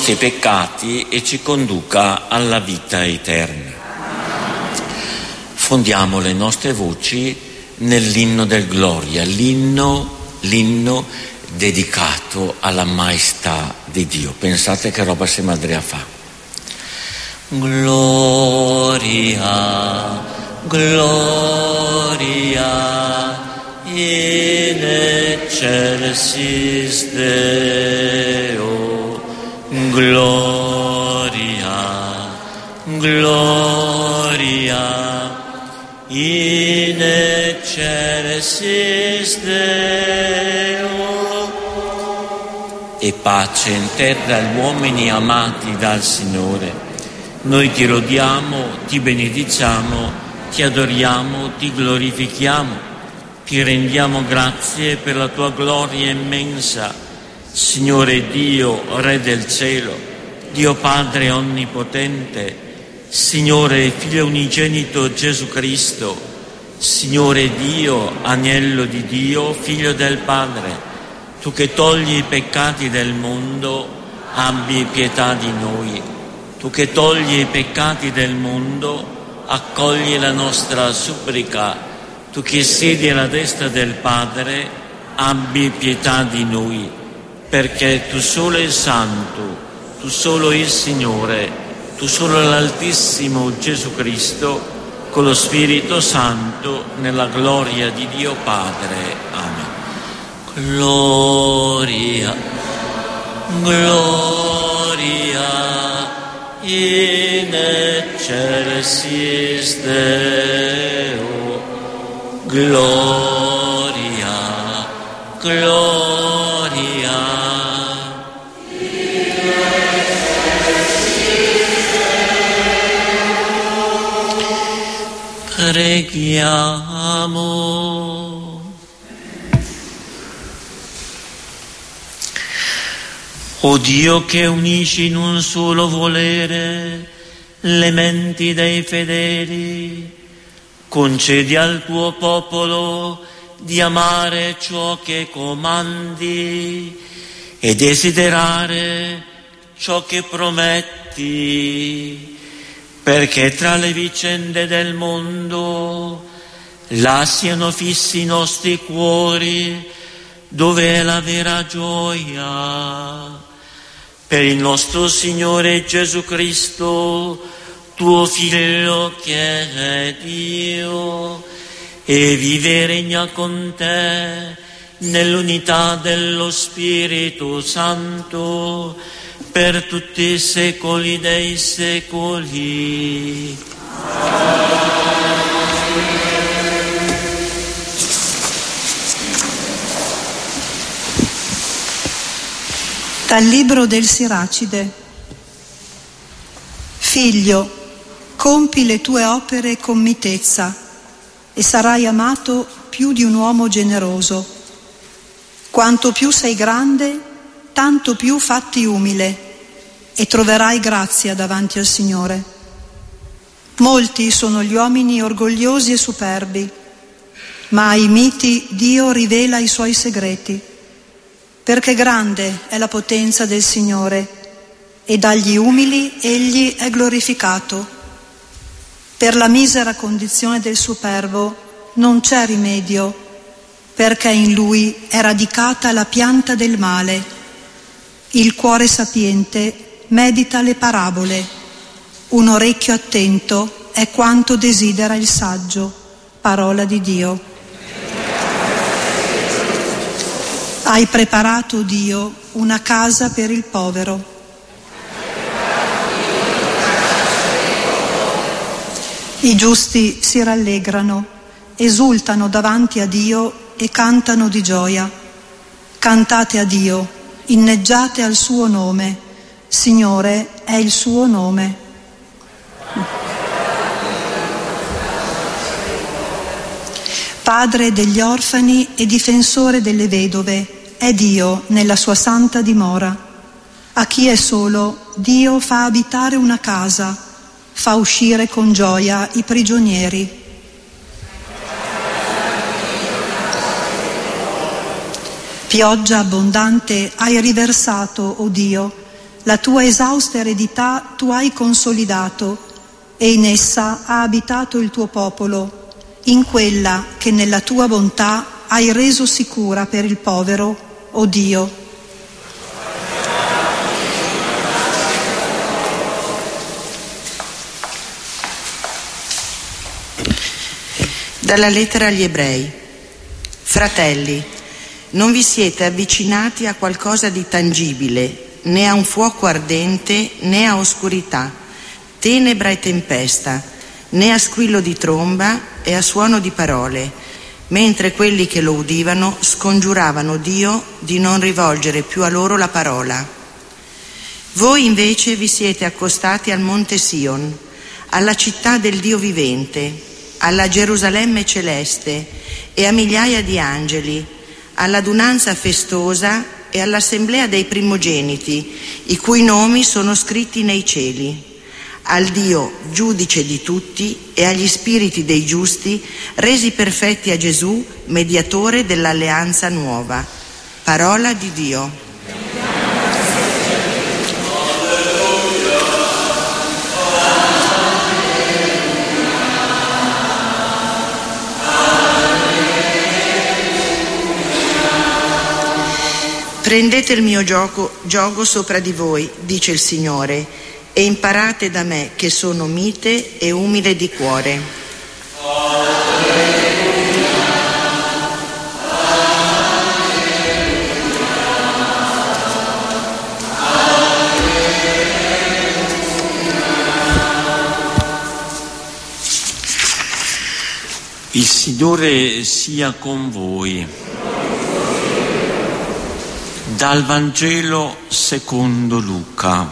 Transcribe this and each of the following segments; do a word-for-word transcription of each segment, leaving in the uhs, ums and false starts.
nostri peccati e ci conduca alla vita eterna. Fondiamo le nostre voci nell'inno del Gloria, l'inno, l'inno dedicato alla maestà di Dio. Pensate che roba se Andrea fa. Gloria, gloria in excelsis Deo, gloria, gloria in excelsis Deo, e pace in terra agli uomini amati dal Signore. Noi ti lodiamo, ti benediciamo, ti adoriamo, ti glorifichiamo, ti rendiamo grazie per la tua gloria immensa, Signore Dio, Re del cielo, Dio Padre onnipotente, Signore Figlio unigenito Gesù Cristo, Signore Dio, Agnello di Dio, Figlio del Padre, tu che togli i peccati del mondo, abbi pietà di noi. Tu che togli i peccati del mondo, accogli la nostra supplica. Tu che siedi alla destra del Padre, abbi pietà di noi, perché tu solo il Santo, tu solo il Signore, tu solo l'Altissimo Gesù Cristo, con lo Spirito Santo, nella gloria di Dio Padre. Amen. Gloria, gloria in excelsis Deo, gloria, gloria in excelsis Deo. Preghiamo. O Dio che unisci in un solo volere le menti dei fedeli, concedi al tuo popolo di amare ciò che comandi e desiderare ciò che prometti, perché tra le vicende del mondo là siano fissi i nostri cuori, dove è la vera gioia. Per il nostro Signore Gesù Cristo, tuo Figlio che è Dio e vive e regna con te nell'unità dello Spirito Santo per tutti i secoli dei secoli. Dal libro del Siracide. Figlio, compi le tue opere con mitezza e sarai amato più di un uomo generoso. Quanto più sei grande, tanto più fatti umile e troverai grazia davanti al Signore. Molti sono gli uomini orgogliosi e superbi, ma ai miti Dio rivela i suoi segreti. Perché grande è la potenza del Signore e dagli umili egli è glorificato. Per la misera condizione del superbo non c'è rimedio, perché in lui è radicata la pianta del male. Il cuore sapiente medita le parabole, un orecchio attento è quanto desidera il saggio. Parola di Dio. Hai preparato, Dio, una casa per il povero. I giusti si rallegrano, esultano davanti a Dio e cantano di gioia. Cantate a Dio, inneggiate al suo nome. Signore è il suo nome. Padre degli orfani e difensore delle vedove, è Dio nella sua santa dimora. A chi è solo, Dio fa abitare una casa, fa uscire con gioia i prigionieri. Pioggia abbondante hai riversato, o Dio, la tua esausta eredità tu hai consolidato e in essa ha abitato il tuo popolo, in quella che nella tua bontà hai reso sicura per il povero, o Dio. Dalla lettera agli Ebrei. Fratelli, non vi siete avvicinati a qualcosa di tangibile, né a un fuoco ardente, né a oscurità, tenebra e tempesta, né a squillo di tromba e a suono di parole, mentre quelli che lo udivano scongiuravano Dio di non rivolgere più a loro la parola. Voi invece vi siete accostati al monte Sion, alla città del Dio vivente, alla Gerusalemme celeste e a migliaia di angeli, all'adunanza festosa e all'assemblea dei primogeniti, i cui nomi sono scritti nei cieli, al Dio giudice di tutti e agli spiriti dei giusti resi perfetti a Gesù, mediatore dell'alleanza nuova. Parola di Dio. Prendete il mio gioco, giogo sopra di voi, dice il Signore, e imparate da me che sono mite e umile di cuore. Il Signore sia con voi. Dal Vangelo secondo Luca.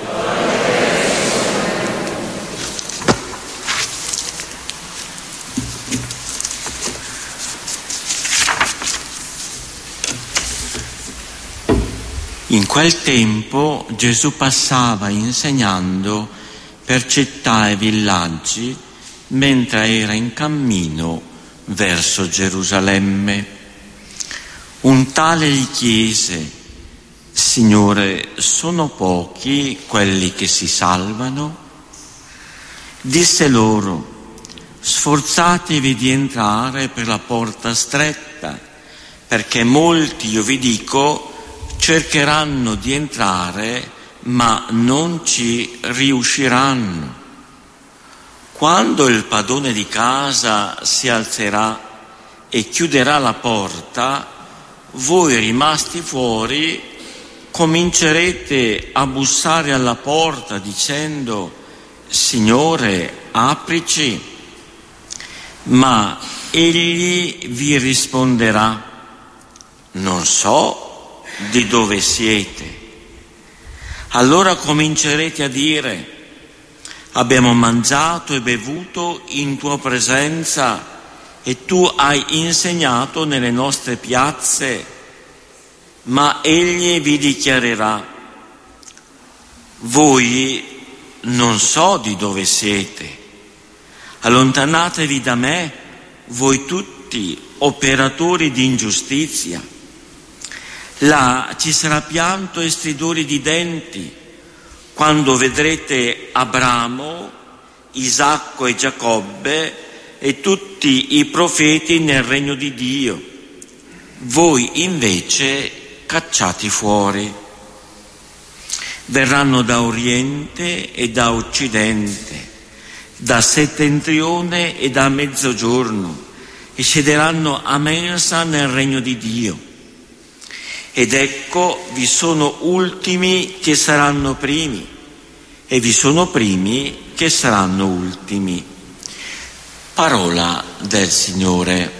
In quel tempo Gesù passava insegnando per città e villaggi mentre era in cammino verso Gerusalemme. Un tale gli chiese: Signore, sono pochi quelli che si salvano? Disse loro: sforzatevi di entrare per la porta stretta, perché molti, io vi dico, cercheranno di entrare, ma non ci riusciranno. Quando il padrone di casa si alzerà e chiuderà la porta, voi rimasti fuori comincerete a bussare alla porta dicendo: Signore, aprici. Ma egli vi risponderà: non so di dove siete. Allora comincerete a dire: abbiamo mangiato e bevuto in tua presenza e tu hai insegnato nelle nostre piazze. Ma egli vi dichiarerà: voi non so di dove siete, allontanatevi da me, voi tutti operatori di ingiustizia. Là ci sarà pianto e stridori di denti quando vedrete Abramo, Isacco e Giacobbe e tutti i profeti nel regno di Dio, voi invece cacciati fuori. Verranno da oriente e da occidente, da settentrione e da mezzogiorno, e siederanno a mensa nel regno di Dio. Ed ecco, vi sono ultimi che saranno primi, e vi sono primi che saranno ultimi. Parola del Signore.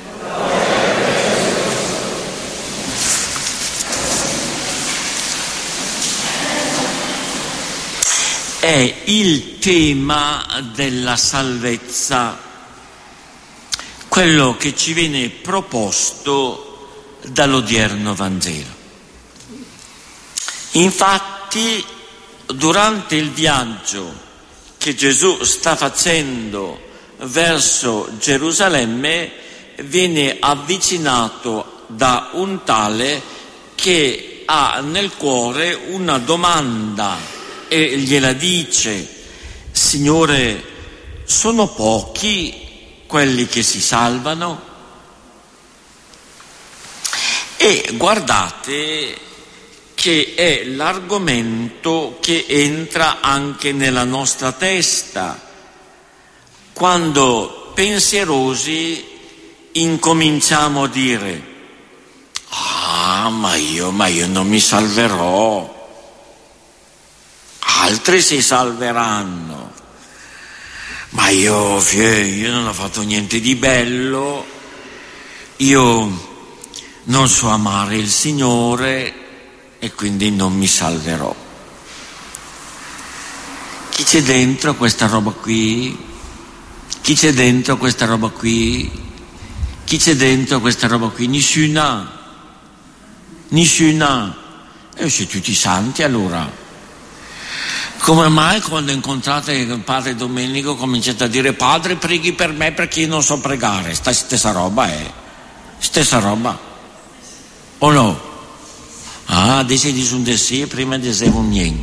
È il tema della salvezza, quello che ci viene proposto dall'odierno Vangelo. Infatti, durante il viaggio che Gesù sta facendo verso Gerusalemme, viene avvicinato da un tale che ha nel cuore una domanda e gliela dice: Signore, sono pochi quelli che si salvano? E guardate che è l'argomento che entra anche nella nostra testa, quando pensierosi incominciamo a dire: ah, ma io, ma io non mi salverò, altri si salveranno, ma io, io non ho fatto niente di bello, io non so amare il Signore e quindi non mi salverò. Chi c'è dentro questa roba qui? Chi c'è dentro questa roba qui? Chi c'è dentro questa roba qui? Nessuna. Nessuna. E siete tutti santi allora. Come mai quando incontrate il padre Domenico cominciate a dire: Padre, preghi per me perché io non so pregare? Sta stessa roba è. Stessa roba. O no? Ah, dice di un sì, prima dicevo niente.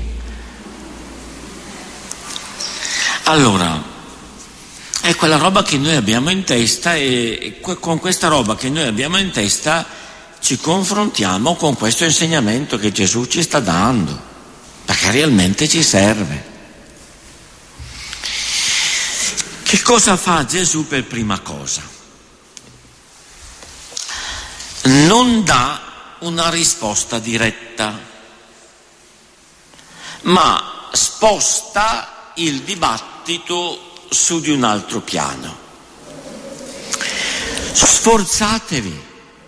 Allora, è quella roba che noi abbiamo in testa e con questa roba che noi abbiamo in testa ci confrontiamo con questo insegnamento che Gesù ci sta dando, perché realmente ci serve. Che cosa fa Gesù per prima cosa? Non dà una risposta diretta, ma sposta il dibattito su di un altro piano. Sforzatevi,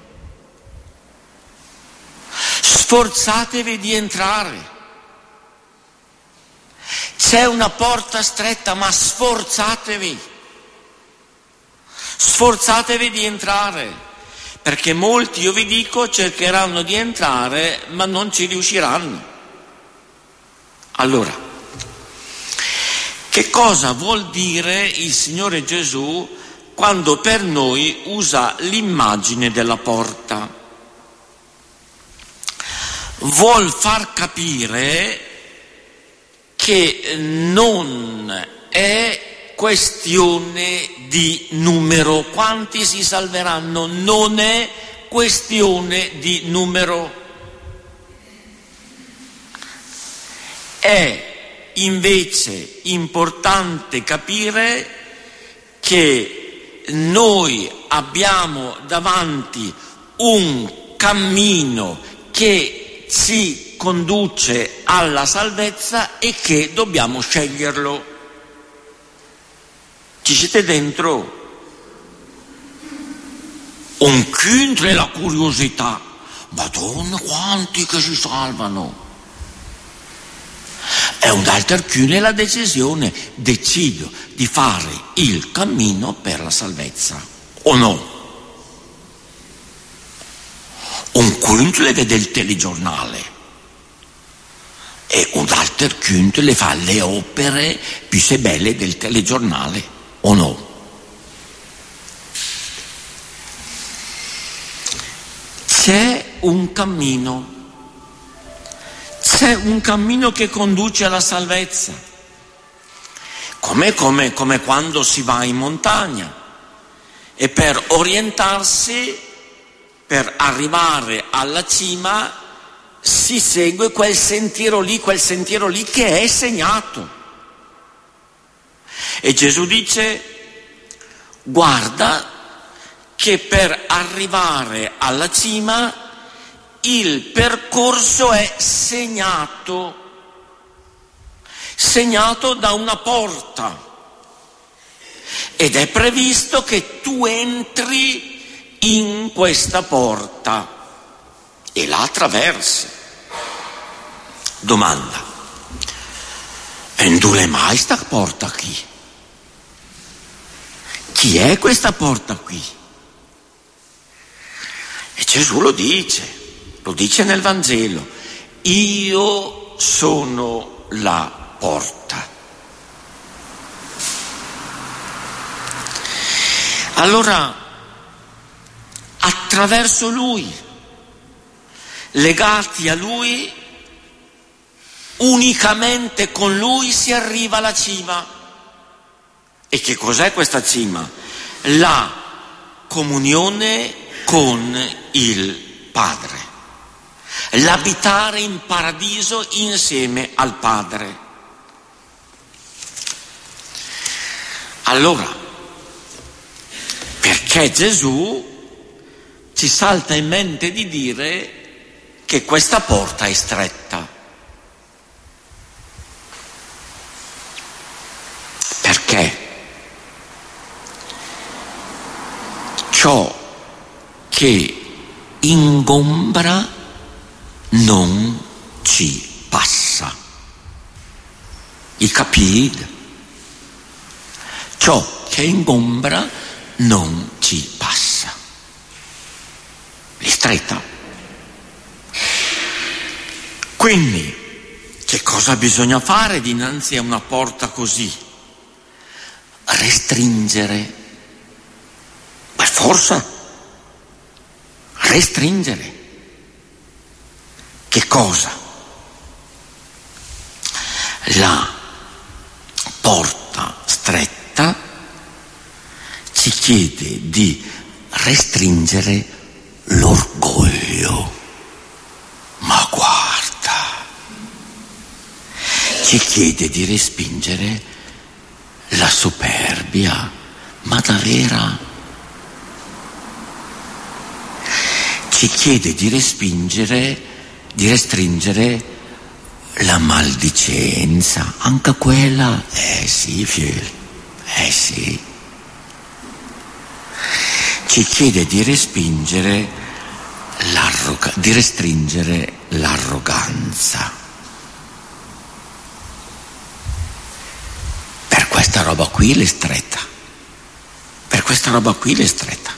sforzatevi di entrare. C'è una porta stretta, ma sforzatevi, sforzatevi di entrare. Perché molti, io vi dico, cercheranno di entrare ma non ci riusciranno. Allora, che cosa vuol dire il Signore Gesù quando per noi usa l'immagine della porta? Vuol far capire che non è questione di numero. Quanti si salveranno? Non è questione di numero. È invece importante capire che noi abbiamo davanti un cammino che ci conduce alla salvezza e che dobbiamo sceglierlo. Ci siete dentro? Un quinto è la curiosità. Madonna, quanti che si salvano! E un altro è la decisione. Decido di fare il cammino per la salvezza, o no? Un quinto le vede il telegiornale e un altro quinto le fa le opere più belle del telegiornale. O no? C'è un cammino, c'è un cammino che conduce alla salvezza, come, come, come quando si va in montagna e per orientarsi, per arrivare alla cima, si segue quel sentiero lì, quel sentiero lì che è segnato. E Gesù dice: guarda che per arrivare alla cima il percorso è segnato, segnato da una porta, ed è previsto che tu entri in questa porta e la attraversi. Domanda: e dove mai sta porta qui? Chi è questa porta qui? E Gesù lo dice, lo dice nel Vangelo: io sono la porta. Allora, attraverso Lui legati a Lui, unicamente con Lui si arriva alla cima. E che cos'è questa cima? La comunione con il Padre, l'abitare in paradiso insieme al Padre. Allora, perché Gesù ci salta in mente di dire che questa porta è stretta? Perché ciò che ingombra non ci passa. I capite? Ciò che ingombra non ci passa. È stretta. Quindi, che cosa bisogna fare dinanzi a una porta così? Restringere. Per forza. Restringere. Che cosa? La porta stretta ci chiede di restringere l'orgoglio. Ma guarda, ci chiede di respingere la superbia, ma davvero. Ci chiede di respingere, di restringere la maldicenza, anche quella, eh sì, figlio, eh sì. Ci chiede di respingere l'arroga, di restringere l'arroganza. Per questa roba qui l'è stretta. Per questa roba qui l'è stretta.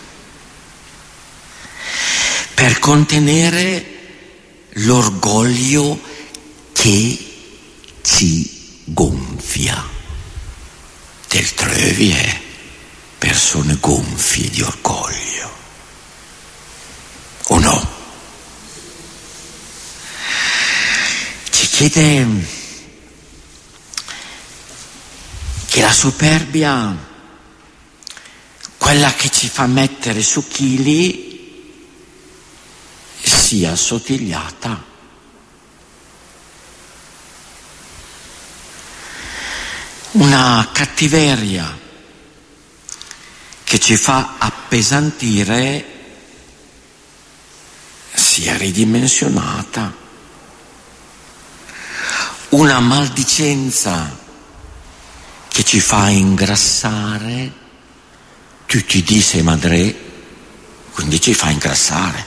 Per contenere l'orgoglio che ci gonfia. Del trovi è persone gonfie di orgoglio. O no? Ci chiede che la superbia, quella che ci fa mettere su chili, sia assottigliata. Una cattiveria che ci fa appesantire sia ridimensionata. Una maldicenza che ci fa ingrassare. Tu ti dici madre, quindi ci fa ingrassare.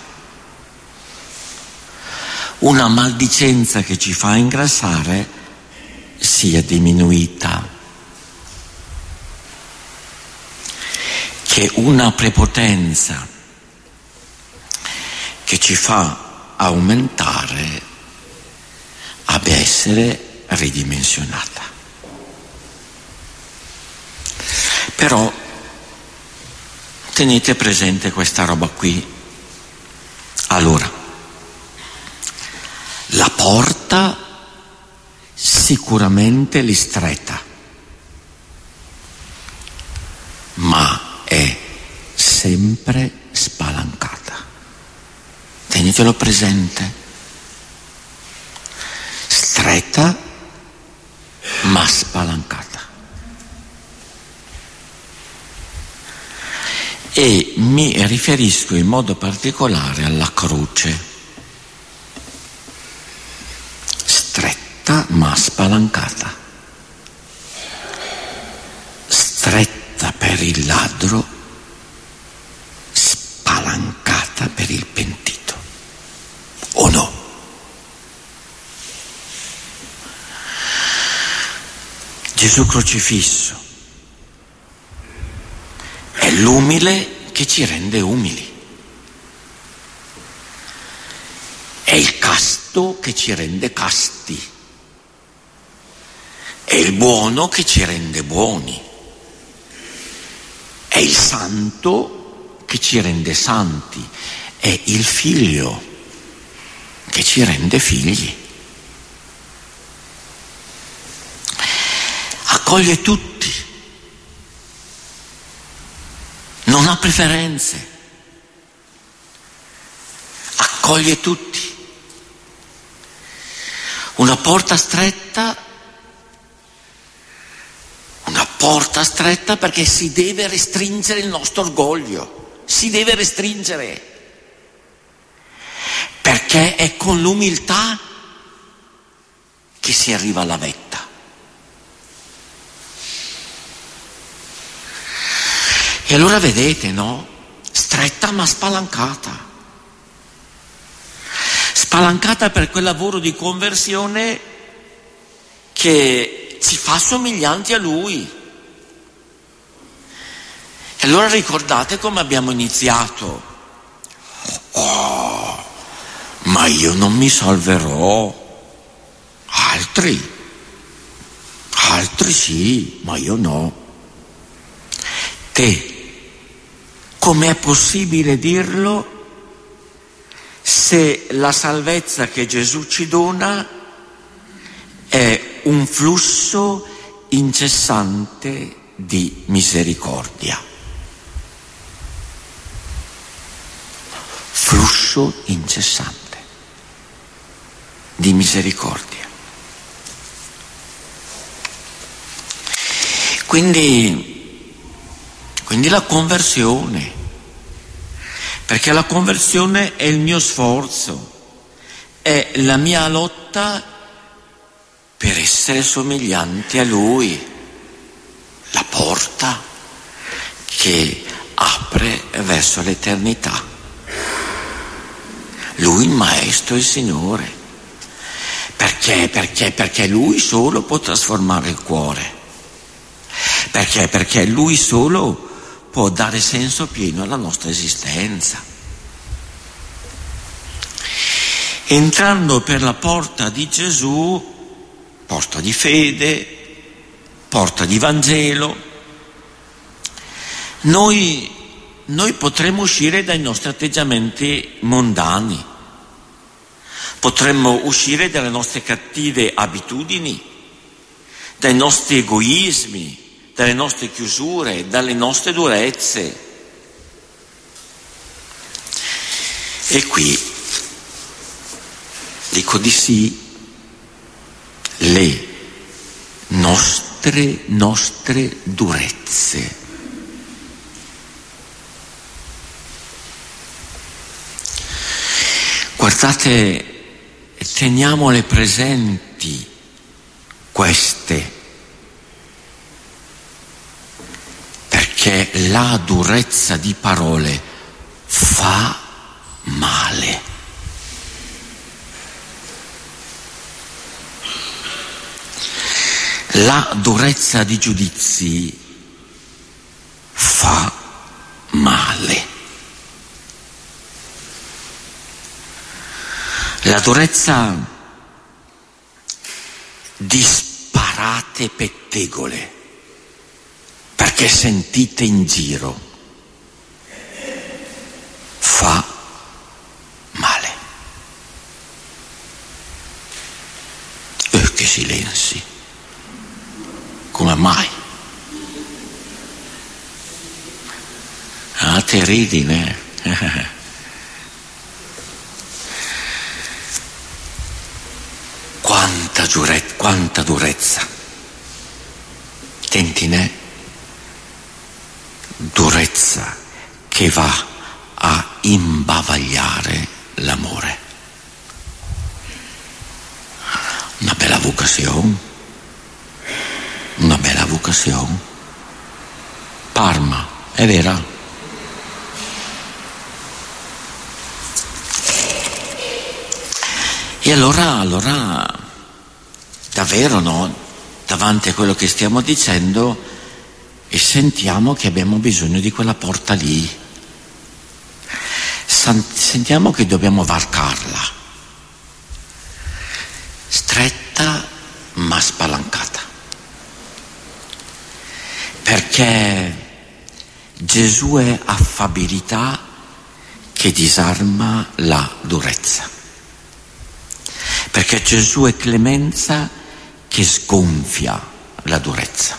Una maldicenza che ci fa ingrassare sia diminuita. Che una prepotenza che ci fa aumentare abbia essere ridimensionata. Però tenete presente questa roba qui. Allora, la porta sicuramente li stretta, ma è sempre spalancata. Tenetelo presente. Stretta ma spalancata. E mi riferisco in modo particolare alla croce. Stretta ma spalancata. Stretta per il ladro, spalancata per il pentito. O no? Gesù crocifisso è l'umile che ci rende umili. È il casto che ci rende casti. È il buono che ci rende buoni. È il santo che ci rende santi. È il figlio che ci rende figli. Accoglie tutti, non ha preferenze, accoglie tutti. Una porta stretta, una porta stretta perché si deve restringere il nostro orgoglio, si deve restringere, perché è con l'umiltà che si arriva alla vetta. E allora vedete, no? Stretta ma spalancata. Spalancata per quel lavoro di conversione che ci fa somiglianti a Lui. E allora ricordate come abbiamo iniziato. Oh, ma io non mi salverò. Altri, altri sì, ma io no. Te, com'è possibile dirlo se la salvezza che Gesù ci dona è un flusso incessante di misericordia? Flusso incessante di misericordia. Quindi Quindi la conversione, perché la conversione è il mio sforzo, è la mia lotta per essere somiglianti a Lui, la porta che apre verso l'eternità. Lui il Maestro e il Signore. Perché? Perché? Perché Lui solo può trasformare il cuore. Perché? Perché Lui solo può dare senso pieno alla nostra esistenza. Entrando per la porta di Gesù, porta di fede, porta di Vangelo, noi, noi potremmo uscire dai nostri atteggiamenti mondani, potremmo uscire dalle nostre cattive abitudini, dai nostri egoismi, dalle nostre chiusure, dalle nostre durezze. E qui dico di sì, le nostre, nostre durezze. Guardate, teniamole presenti queste, perché la durezza di parole fa male. La durezza di giudizi fa male. La durezza di sparate pettegole perché sentite in giro fa male. E che silenzi, come mai? Ah, te ridi, né? Quanta durezza, quanta durezza. Tentine, durezza che va a imbavagliare l'amore. Una bella vocazione, una bella vocazione. Parma, è vera? E allora, allora, davvero no, davanti a quello che stiamo dicendo, e sentiamo che abbiamo bisogno di quella porta lì. Sentiamo che dobbiamo varcarla, stretta ma spalancata, perché Gesù è affabilità che disarma la durezza. perché Gesù è clemenza che sgonfia la durezza.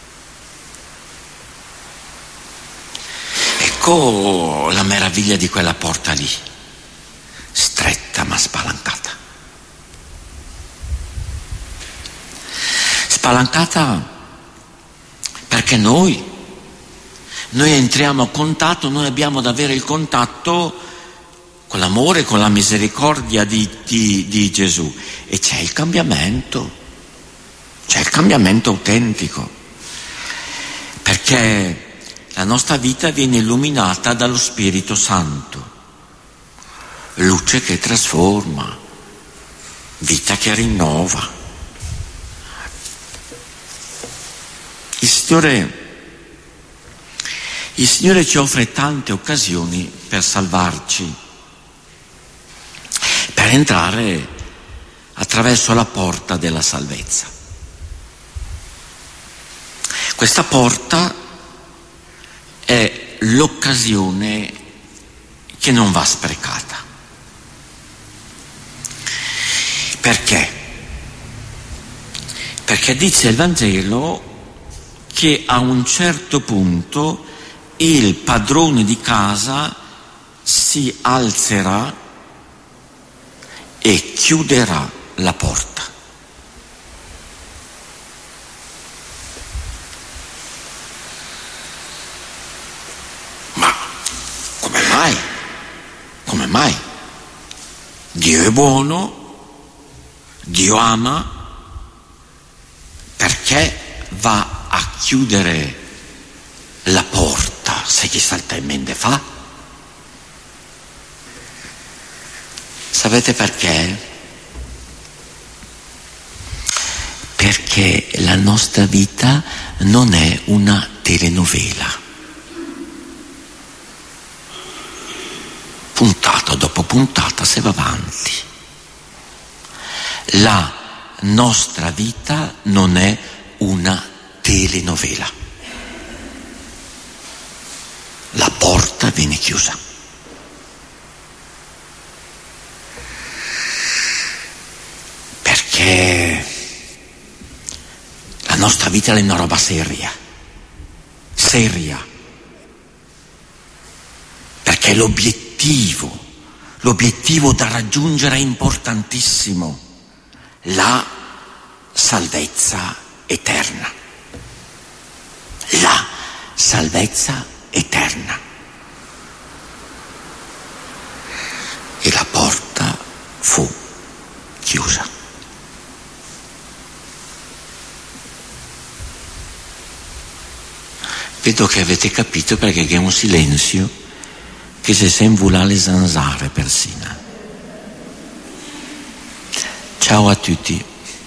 Ecco la meraviglia di quella porta lì, stretta ma spalancata. Spalancata perché noi, noi entriamo a contatto, noi abbiamo da avere il contatto con l'amore, con la misericordia di, di, di Gesù, e c'è il cambiamento, c'è il cambiamento autentico, perché la nostra vita viene illuminata dallo Spirito Santo, luce che trasforma, vita che rinnova. Il Signore, il Signore ci offre tante occasioni per salvarci, per entrare attraverso la porta della salvezza. Questa porta è l'occasione che non va sprecata. Perché? Perché dice il Vangelo che a un certo punto il padrone di casa si alzerà e chiuderà la porta. Ma come mai? Come mai? Dio è buono, Dio ama, perché va a chiudere la porta se chi salta in mente fa? Sapete perché? Perché la nostra vita non è una telenovela. Puntata dopo puntata se va avanti. La nostra vita non è una telenovela. La porta viene chiusa. Perché la nostra vita è una roba seria. Seria. Perché l'obiettivo, l'obiettivo da raggiungere è importantissimo. La salvezza eterna. La salvezza eterna. E la porta fu chiusa. Vedo che avete capito perché è un silenzio che si sembra le zanzare persino. Ciao a tutti.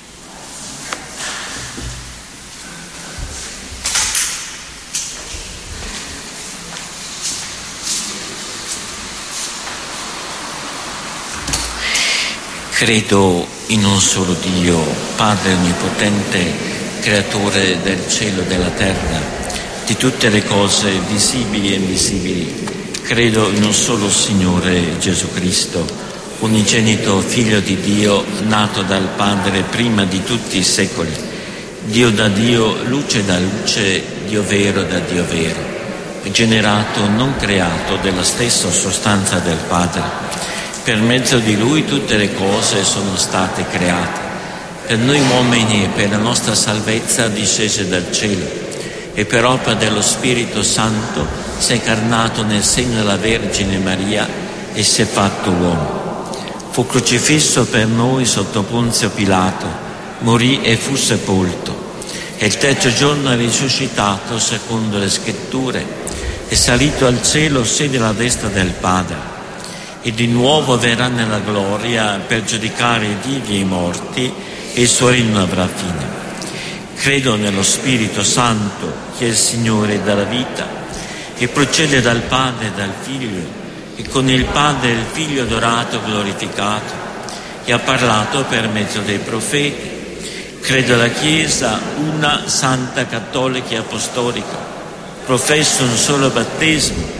Credo in un solo Dio, Padre Onnipotente, Creatore del cielo e della terra, di tutte le cose visibili e invisibili. Credo in un solo Signore Gesù Cristo, unigenito Figlio di Dio, nato dal Padre prima di tutti i secoli, Dio da Dio, luce da luce, Dio vero da Dio vero, generato, non creato, della stessa sostanza del Padre. Per mezzo di Lui tutte le cose sono state create. Per noi uomini e per la nostra salvezza discese dal cielo, e per opera dello Spirito Santo si è incarnato nel seno della Vergine Maria e si è fatto uomo. Fu crocifisso per noi sotto Ponzio Pilato, morì e fu sepolto, e il terzo giorno è risuscitato secondo le Scritture, è salito al cielo, siede alla destra del Padre, e di nuovo verrà nella gloria per giudicare i vivi e i morti, e il suo regno avrà fine. Credo nello Spirito Santo, che è il Signore della vita, che procede dal Padre e dal Figlio, e con il Padre e il Figlio adorato e glorificato, che ha parlato per mezzo dei profeti. Credo alla Chiesa, una santa, cattolica e apostolica, professo un solo battesimo,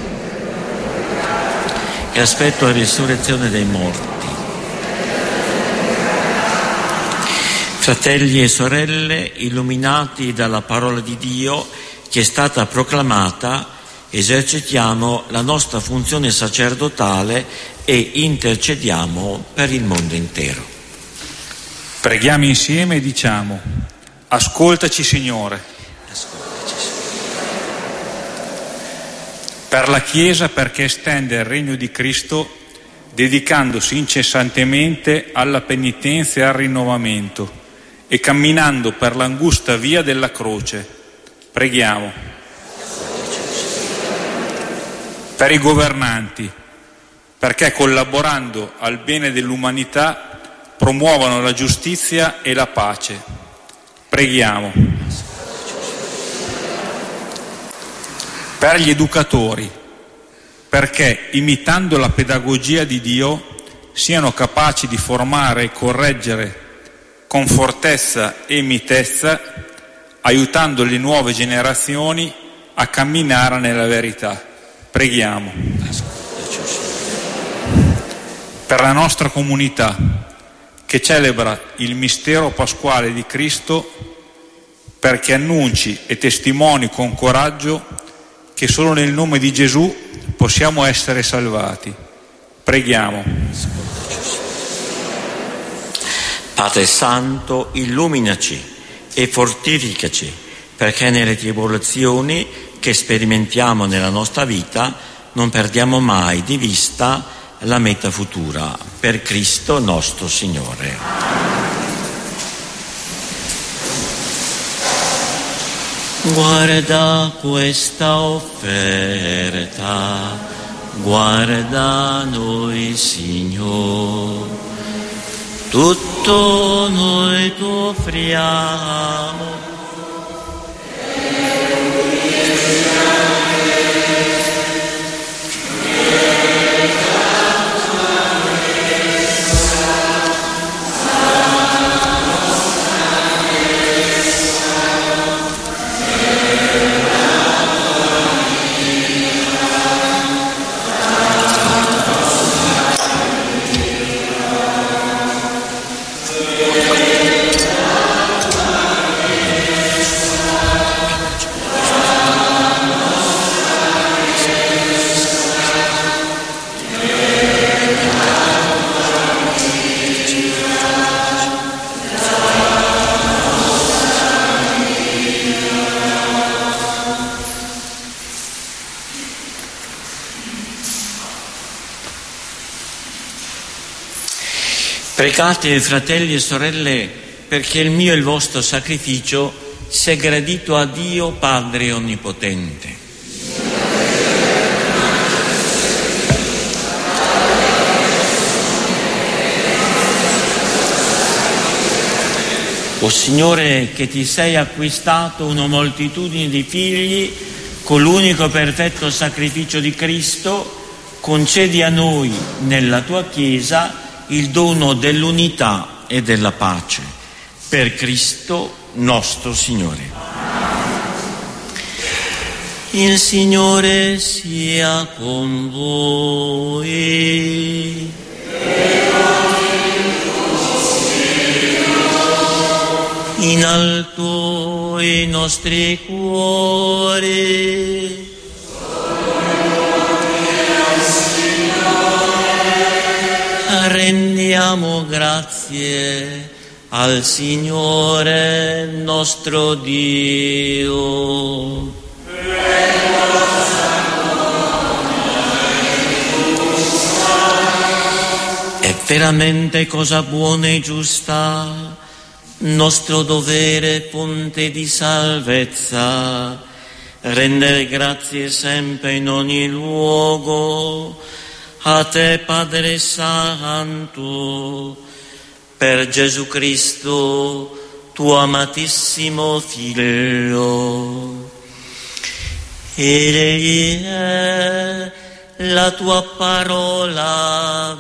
e aspetto la risurrezione dei morti Fratelli e sorelle, illuminati dalla parola di Dio che è stata proclamata, esercitiamo la nostra funzione sacerdotale e intercediamo per il mondo intero. Preghiamo insieme e diciamo: ascoltaci Signore. Ascoltaci, Signore. Per la Chiesa, perché estende il regno di Cristo, dedicandosi incessantemente alla penitenza e al rinnovamento e camminando per l'angusta via della croce. Preghiamo. Per i governanti, perché collaborando al bene dell'umanità promuovano la giustizia e la pace. Preghiamo. Per gli educatori, perché imitando la pedagogia di Dio siano capaci di formare e correggere con fortezza e mitezza, aiutando le nuove generazioni a camminare nella verità. Preghiamo. Per la nostra comunità, che celebra il mistero pasquale di Cristo, perché annunci e testimoni con coraggio che solo nel nome di Gesù possiamo essere salvati. Preghiamo. Padre Santo, illuminaci e fortificaci, perché nelle tribolazioni che sperimentiamo nella nostra vita non perdiamo mai di vista la meta futura, per Cristo nostro Signore. Guarda questa offerta, guarda noi Signore, tutto noi ti offriamo. Pregate, fratelli e sorelle, perché il mio e il vostro sacrificio sia gradito a Dio Padre Onnipotente. O Signore, che ti sei acquistato una moltitudine di figli con l'unico perfetto sacrificio di Cristo, concedi a noi, nella tua Chiesa, il dono dell'unità e della pace, per Cristo nostro Signore. Il Signore sia con voi. In alto i nostri cuori. Rendiamo grazie al Signore nostro Dio. È veramente cosa buona e giusta, nostro dovere, fonte di salvezza, rendere grazie sempre in ogni luogo a te, Padre Santo, per Gesù Cristo, tuo amatissimo Figlio. Egli è la tua parola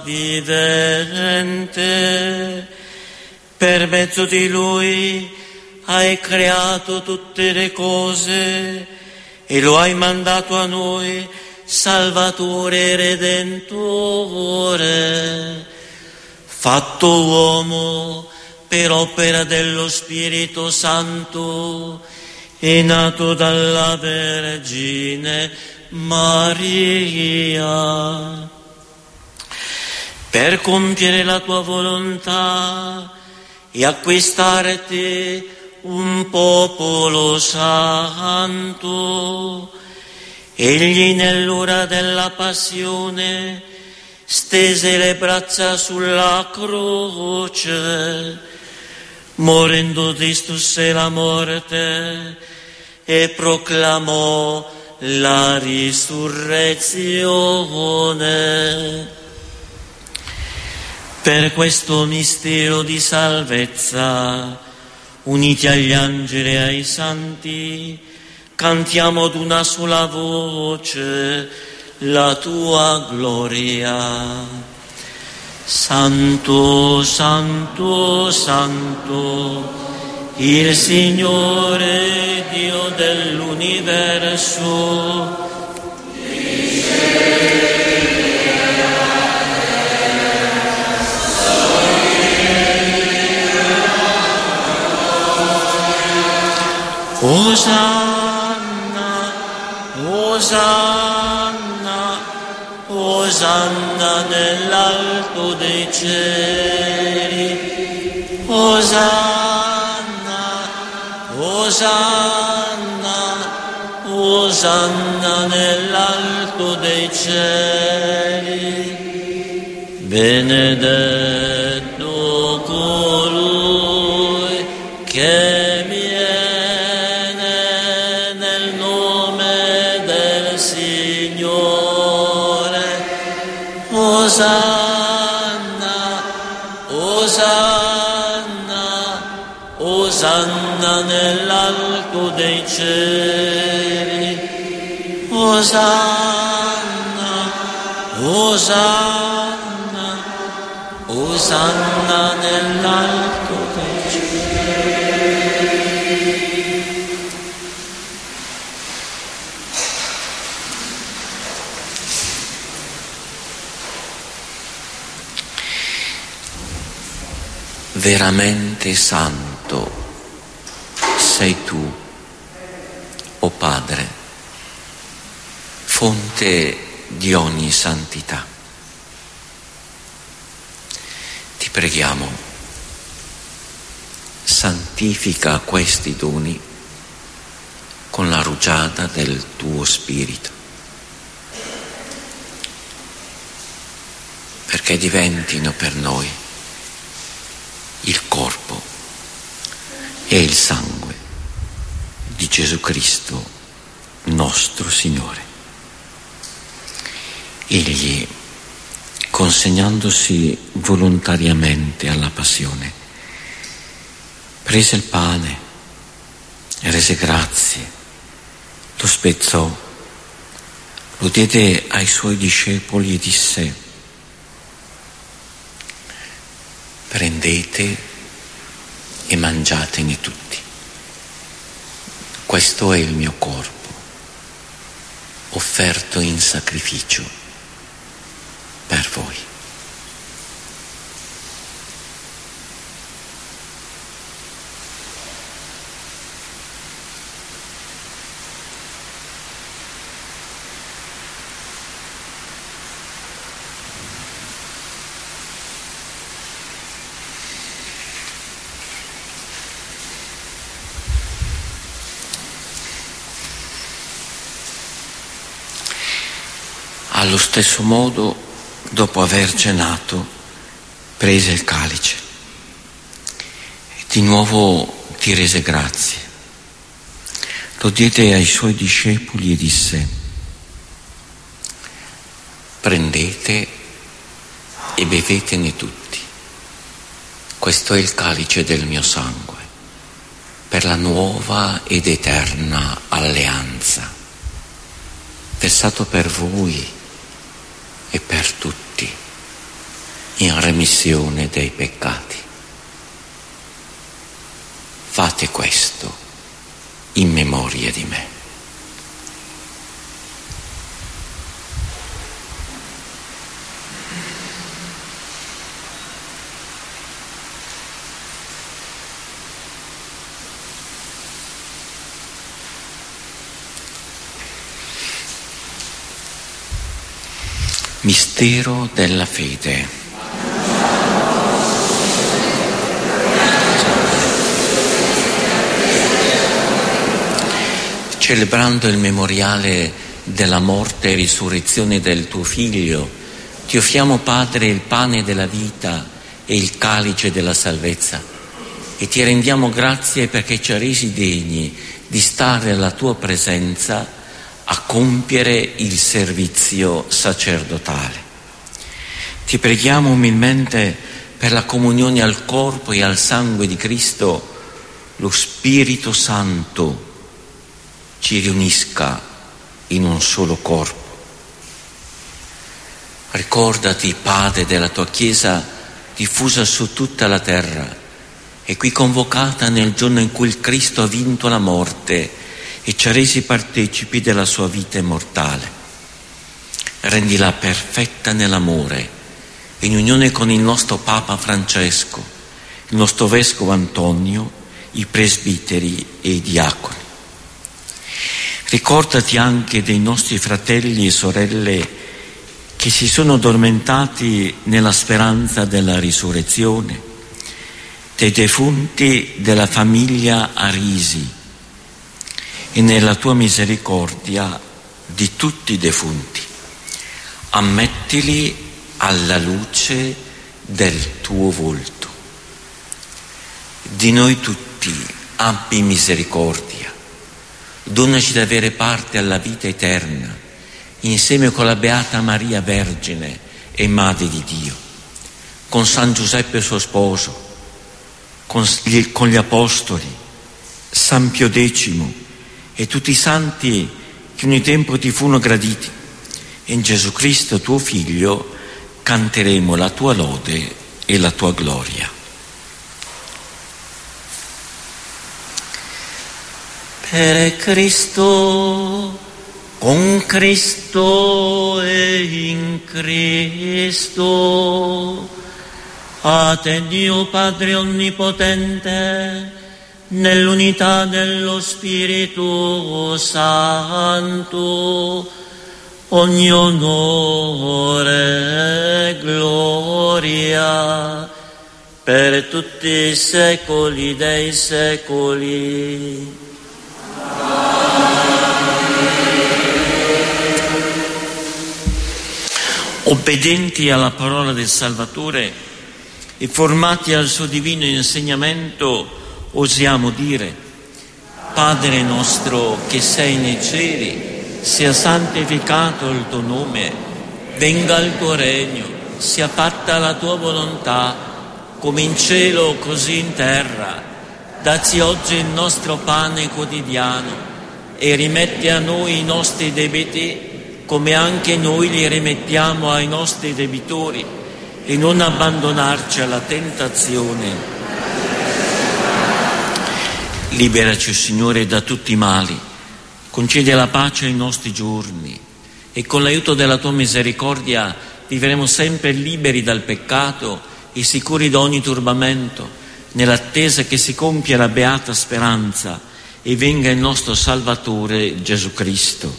vivente, per mezzo di Lui hai creato tutte le cose e lo hai mandato a noi, Salvatore e Redentore, fatto uomo per opera dello Spirito Santo, è nato dalla Vergine Maria. Per compiere la tua volontà e acquistarti un popolo santo, egli nell'ora della passione stese le braccia sulla croce, morendo distrusse la morte e proclamò la risurrezione. Per questo mistero di salvezza, uniti agli angeli e ai santi, cantiamo ad una sola voce la tua gloria. Santo, santo, santo, il Signore Dio dell'universo, Osanna, Osanna, Osanna nell'alto dei cieli, Osanna, Osanna, Osanna nell'alto dei cieli. Benedetto colui che Osanna, Osanna, Osanna nell'alto dei cieli, Osanna, Osanna, Osanna nell'alto dei cieli. Veramente santo sei tu, o Padre, fonte di ogni santità. Ti preghiamo, santifica questi doni con la rugiada del tuo Spirito, perché diventino per noi il corpo e il sangue di Gesù Cristo, nostro Signore. Egli, consegnandosi volontariamente alla passione, prese il pane, rese grazie, lo spezzò, lo diede ai suoi discepoli e disse: prendete e mangiatene tutti. Questo è il mio corpo, offerto in sacrificio per voi. Allo stesso modo, dopo aver cenato, prese il calice e di nuovo ti rese grazie. Lo diede ai suoi discepoli e disse: prendete e bevetene tutti. Questo è il calice del mio sangue, per la nuova ed eterna alleanza, versato per voi e per tutti in remissione dei peccati. Fate questo in memoria di me. Mistero della fede. Celebrando il memoriale della morte e risurrezione del tuo Figlio, ti offriamo, Padre, il pane della vita e il calice della salvezza, e ti rendiamo grazie perché ci ha resi degni di stare alla tua presenza a compiere il servizio sacerdotale. Ti preghiamo umilmente per la comunione al corpo e al sangue di Cristo. Lo Spirito Santo ci riunisca in un solo corpo. Ricordati, Padre, della tua Chiesa diffusa su tutta la terra e qui convocata nel giorno in cui il Cristo ha vinto la morte e ci ha resi partecipi della sua vita immortale. Rendila perfetta nell'amore, in unione con il nostro Papa Francesco, il nostro Vescovo Antonio, i presbiteri e i diaconi. Ricordati anche dei nostri fratelli e sorelle che si sono addormentati nella speranza della risurrezione, dei defunti della famiglia Arisi, e nella tua misericordia di tutti i defunti. Ammettili alla luce del tuo volto. Di noi tutti abbi misericordia. Donaci di avere parte alla vita eterna, insieme con la Beata Maria Vergine e Madre di Dio, con San Giuseppe suo sposo, con gli, con gli Apostoli, San Pio Decimo, e tutti i santi che ogni tempo ti furono graditi. In Gesù Cristo, tuo Figlio, canteremo la tua lode e la tua gloria. Per Cristo, con Cristo e in Cristo, a te Dio Padre Onnipotente, nell'unità dello Spirito Santo, ogni onore e gloria per tutti i secoli dei secoli. Obbedienti alla parola del Salvatore e formati al suo divino insegnamento, osiamo dire: Padre nostro che sei nei cieli, sia santificato il tuo nome, venga il tuo regno, sia fatta la tua volontà, come in cielo così in terra. Dacci oggi il nostro pane quotidiano e rimetti a noi i nostri debiti, come anche noi li rimettiamo ai nostri debitori, e non abbandonarci alla tentazione. Liberaci, Signore, da tutti i mali, concedi la pace ai nostri giorni e con l'aiuto della tua misericordia vivremo sempre liberi dal peccato e sicuri da ogni turbamento, nell'attesa che si compia la beata speranza e venga il nostro Salvatore Gesù Cristo.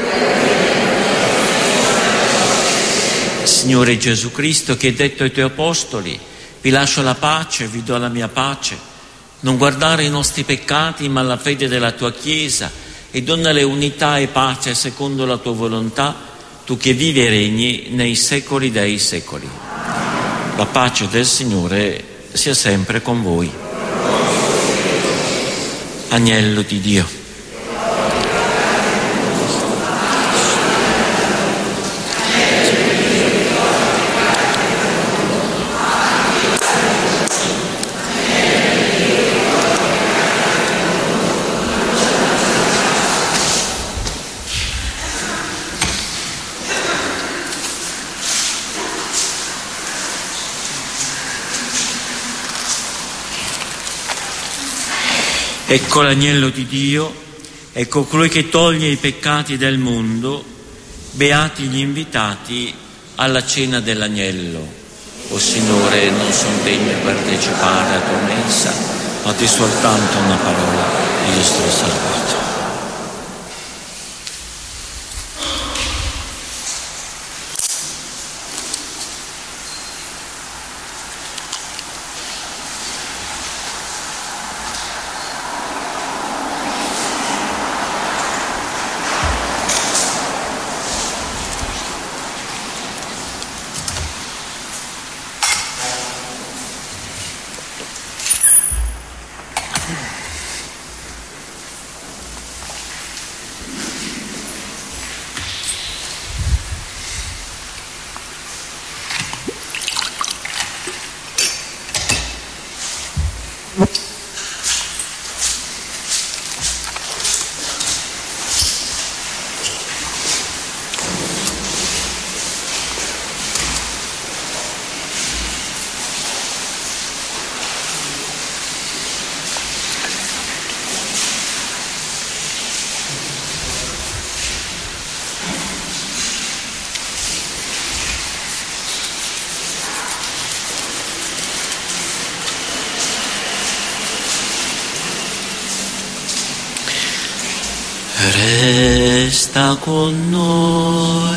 Signore Gesù Cristo, che hai detto ai tuoi apostoli: vi lascio la pace, vi do la mia pace, non guardare i nostri peccati ma la fede della tua Chiesa, e donale unità e pace secondo la tua volontà, tu che vivi e regni nei secoli dei secoli. La pace del Signore sia sempre con voi. Agnello di Dio. Ecco l'agnello di Dio, ecco colui che toglie i peccati del mondo. Beati gli invitati alla cena dell'agnello. O Signore, non sono degno di partecipare alla tua mensa, ma di soltanto una parola e io sto salvato. Resta con noi,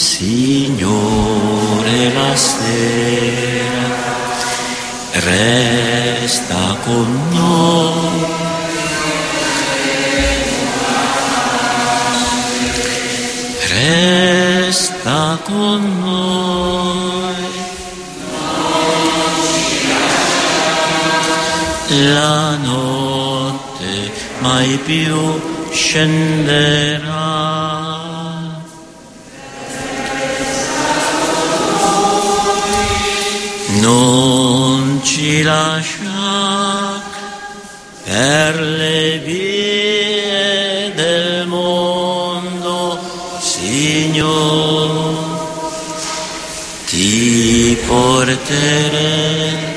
Signore, la sera, resta con noi, resta con noi, la notte mai più scenderà. Non ci lascia per le vie del mondo, Signore, ti porteremo.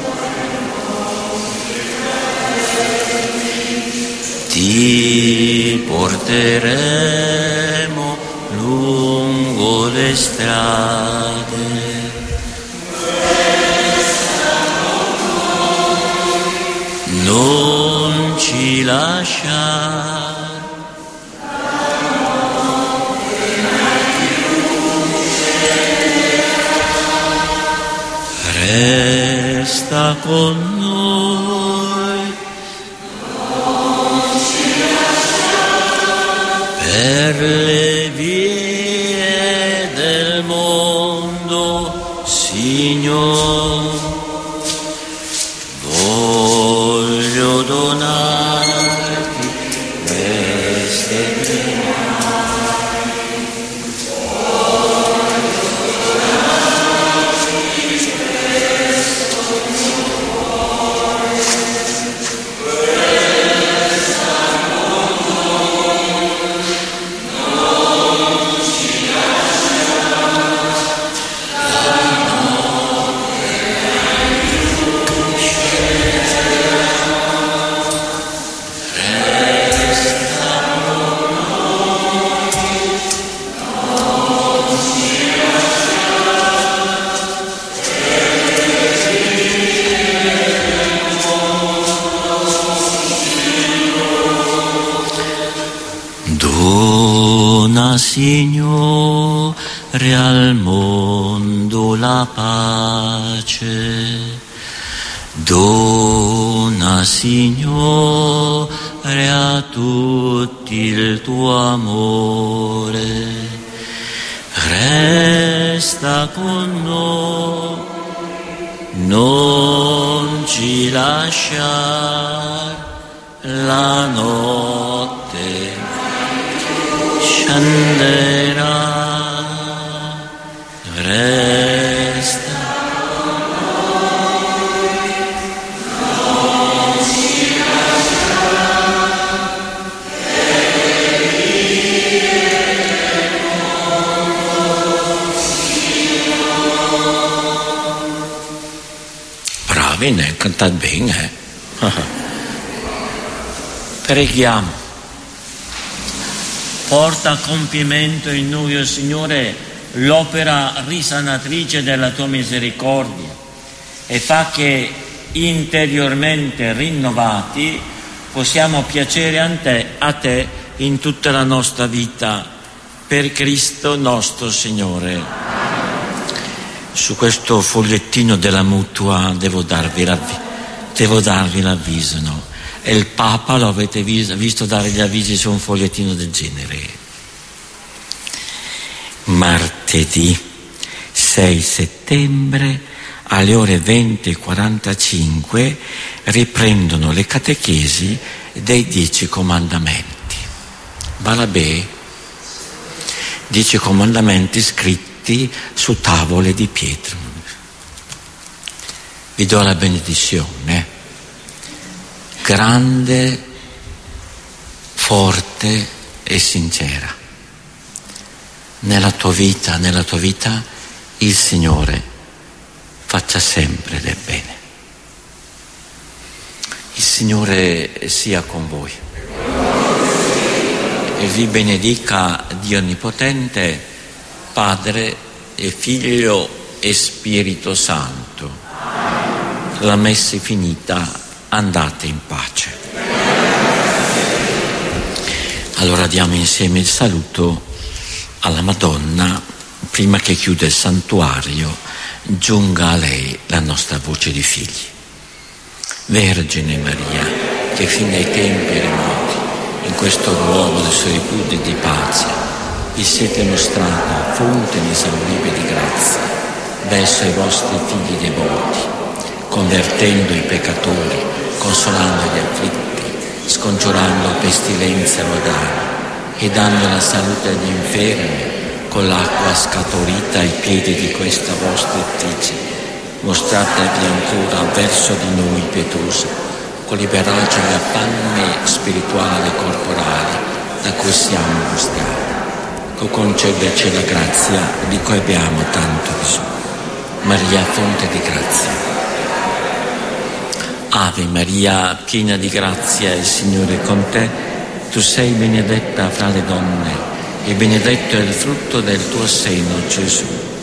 Ti porteremo lungo le strade. Non ci lasciare. Resta con noi. Per le vie del mondo, Signore, voglio donarti queste Signore al mondo la pace, dona Signore a tutti il tuo amore, resta con noi, non ci lasciare la notte. Scenderà, resta. Non si lascerà per le vie del mondo, Signore. Bravi, ne cantate bene, eh? Preghiamo. Porta a compimento in noi, o Signore, l'opera risanatrice della tua misericordia e fa che interiormente rinnovati possiamo piacere a te, a te in tutta la nostra vita, per Cristo nostro Signore. Su questo fogliettino della mutua devo darvi, l'avvi- devo darvi l'avviso, no? E il Papa lo avete visto, visto dare gli avvisi su un fogliettino del genere. Martedì sei settembre alle ore venti e quarantacinque riprendono le catechesi dei Dieci Comandamenti. Barabè, Dieci Comandamenti scritti su tavole di pietra. Vi do la benedizione, grande, forte e sincera. Nella tua vita, nella tua vita, il Signore faccia sempre del bene. Il Signore sia con voi e vi benedica Dio Onnipotente, Padre e Figlio e Spirito Santo. La messa è finita, andate in pace. Allora diamo insieme il saluto alla Madonna. Prima che chiuda il santuario, giunga a lei la nostra voce di figli. Vergine Maria, che fin dai tempi e remoti, in questo luogo di solitudine e di pace, vi siete mostrata fonte inesauribile di grazia verso i vostri figli devoti, convertendo i peccatori, consolando gli afflitti, scongiurando pestilenze rodane e dando la salute agli infermi con l'acqua scaturita ai piedi di questa vostra effigie. Mostratevi ancora verso di noi pietosi, con liberarci gli affanni spirituali e corporali da cui siamo angustiati, con concederci la grazia di cui abbiamo tanto bisogno. Maria, fonte di grazia. Ave Maria, piena di grazia, il Signore è con te. Tu sei benedetta fra le donne e benedetto è il frutto del tuo seno, Gesù.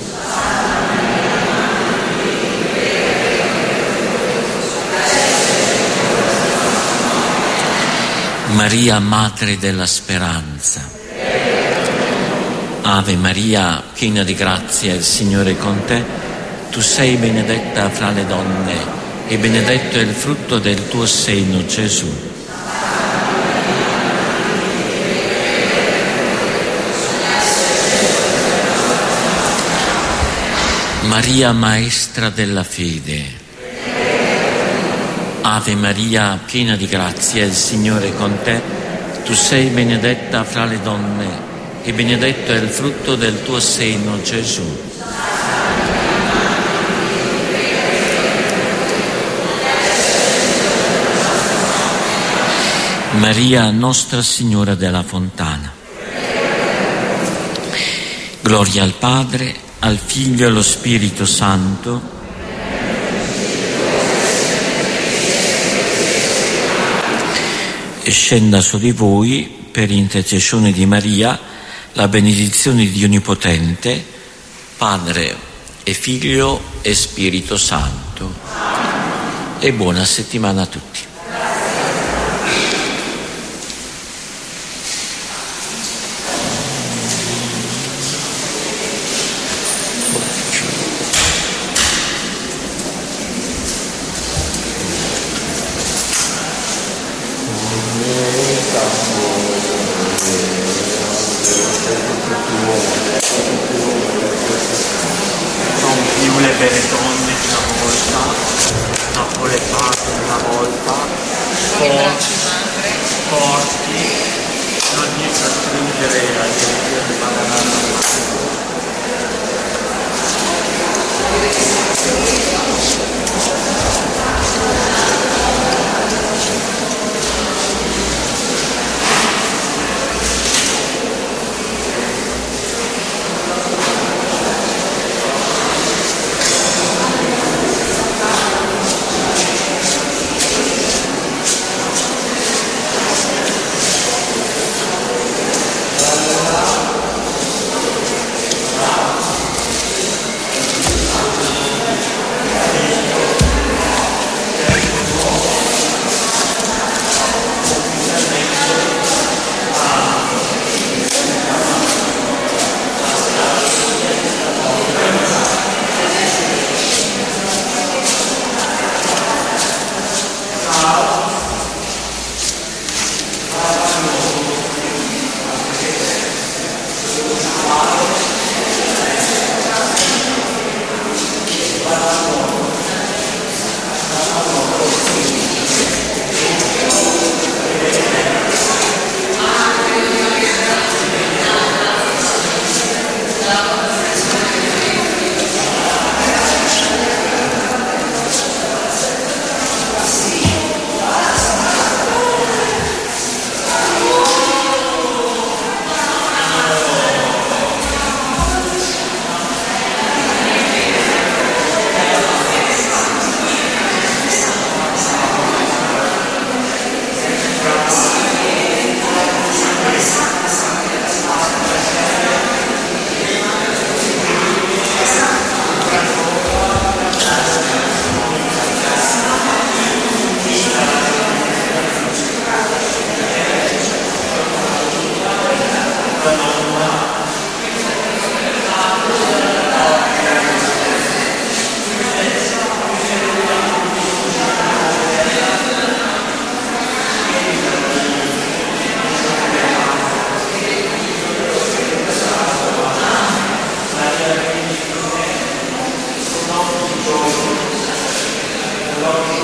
Maria, Madre della Speranza. Ave Maria, piena di grazia, il Signore è con te. Tu sei benedetta fra le donne e benedetto è il frutto del tuo seno, Gesù. Maria, Maestra della fede. Ave Maria, piena di grazia, il Signore è con te. Tu sei benedetta fra le donne e benedetto è il frutto del tuo seno, Gesù. Maria, Nostra Signora della Fontana. Gloria al Padre, al Figlio e allo Spirito Santo. E scenda su di voi, per intercessione di Maria, la benedizione di Dio Onnipotente, Padre e Figlio e Spirito Santo. E buona settimana a tutti. Non più le belle donne di una volta, dopo le parti di una volta. qualche